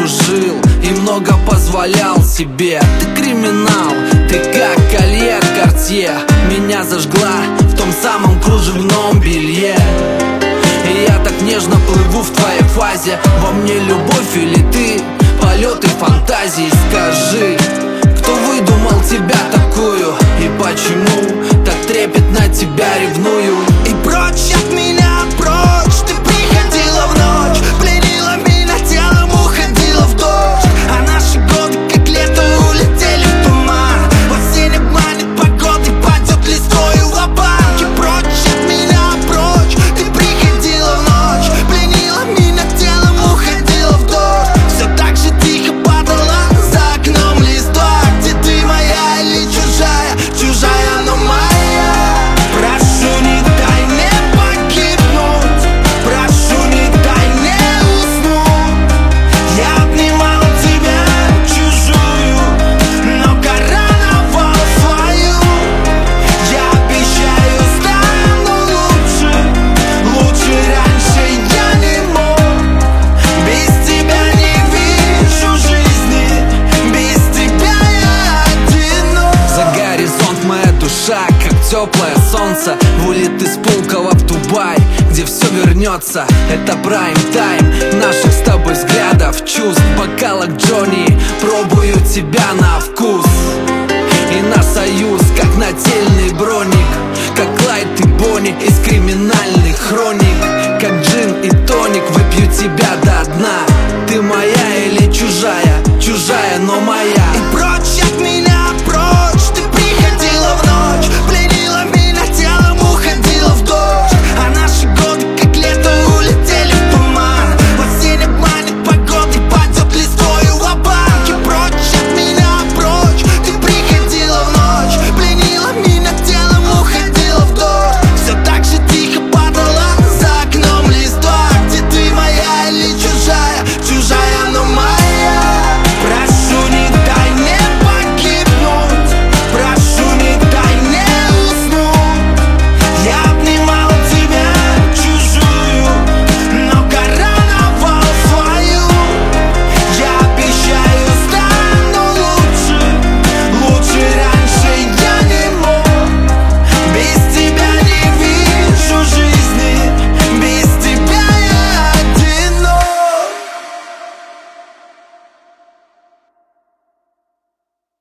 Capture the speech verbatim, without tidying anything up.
дружил и много позволял себе. Ты криминал, ты как колье Картье. Меня зажгла в том самом кружевном белье. И я так нежно плыву в твоей фазе. Во мне любовь или ты полеты фантазии? Скажи, кто выдумал тебя такую? И почему так трепетно тебя ревную? И прочь от меня, прочь. Ты приходила в ночь, пленила меня телом, уходила в дождь. А наши годы, как лето, улетели в туман. Осень обманет погоды, падет листвой ва-банк. И прочь от меня, прочь. Ты приходила в ночь, пленила меня телом, уходила в дождь. Все так же тихо падала за окном листва. Где ты, моя или чужая? Чужая, но моя. Прошу, не дай мне погибнуть. Прошу, не дай мне уснуть. Я обнимал тебя чужую, но короновал свою. Я обещаю, стану лучше. Лучше раньше я не мог. Без тебя не вижу жизни. Без тебя я одинок. За горизонт моя душа, как теплое солнце, вылет из Пулково в Дубай, где все вернется. Это прайм-тайм наших с тобой взглядов, чувств. В бокалах Джонни пробую тебя на вкус. И на союз, как нательный броник, как Клайд и Бонни из криминальных хроник. Как джин и тоник, выпью тебя до дна. Ты моя или чужая? Чужая, но моя.